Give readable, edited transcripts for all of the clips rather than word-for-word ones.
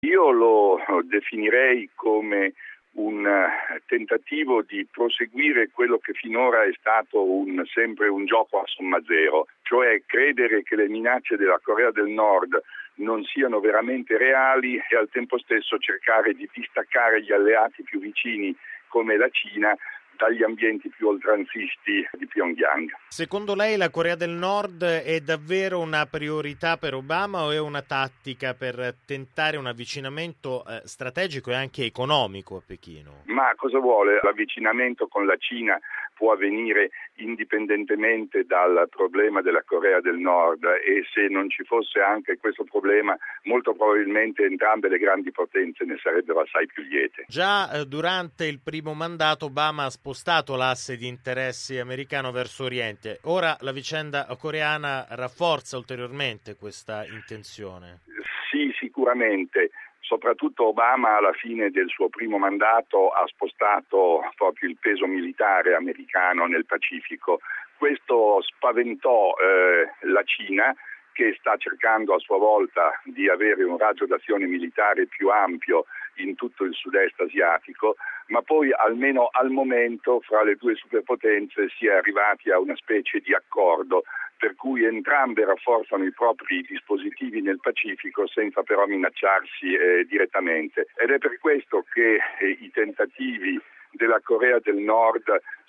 Io lo definirei come un tentativo di proseguire quello che finora è stato sempre un gioco a somma zero, cioè credere che le minacce della Corea del Nord non siano veramente reali e al tempo stesso cercare di distaccare gli alleati più vicini come la Cina dagli ambienti più oltranzisti di Pyongyang. Secondo lei la Corea del Nord è davvero una priorità per Obama o è una tattica per tentare un avvicinamento strategico e anche economico a Pechino? Ma cosa vuole? L'avvicinamento con la Cina può avvenire indipendentemente dal problema della Corea del Nord e se non ci fosse anche questo problema molto probabilmente entrambe le grandi potenze ne sarebbero assai più liete. Già durante il primo mandato Obama ha spostato l'asse di interessi americano verso Oriente. Ora la vicenda coreana rafforza ulteriormente questa intenzione. Sì, sicuramente. Soprattutto Obama alla fine del suo primo mandato ha spostato proprio il peso militare americano nel Pacifico. Questo spaventò la Cina, che sta cercando a sua volta di avere un raggio d'azione militare più ampio in tutto il sud-est asiatico, ma poi almeno al momento fra le due superpotenze si è arrivati a una specie di accordo per cui entrambe rafforzano i propri dispositivi nel Pacifico senza però minacciarsi direttamente. Ed è per questo che i tentativi della Corea del Nord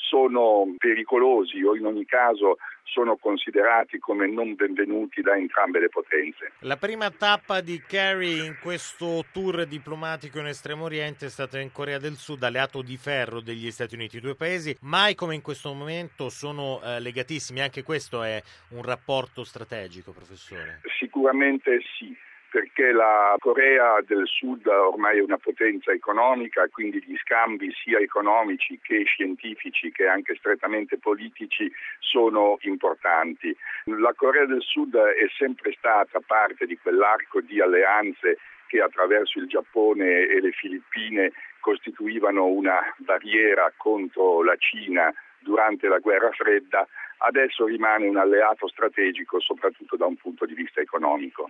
sono pericolosi o in ogni caso sono considerati come non benvenuti da entrambe le potenze. La prima tappa di Kerry in questo tour diplomatico in Estremo Oriente è stata in Corea del Sud, alleato di ferro degli Stati Uniti. I due paesi mai come in questo momento sono legatissimi, anche questo è un rapporto strategico, professore? Sicuramente sì, perché la Corea del Sud ormai è una potenza economica, quindi gli scambi sia economici che scientifici che anche strettamente politici sono importanti. La Corea del Sud è sempre stata parte di quell'arco di alleanze che attraverso il Giappone e le Filippine costituivano una barriera contro la Cina durante la guerra fredda. Adesso rimane un alleato strategico soprattutto da un punto di vista economico.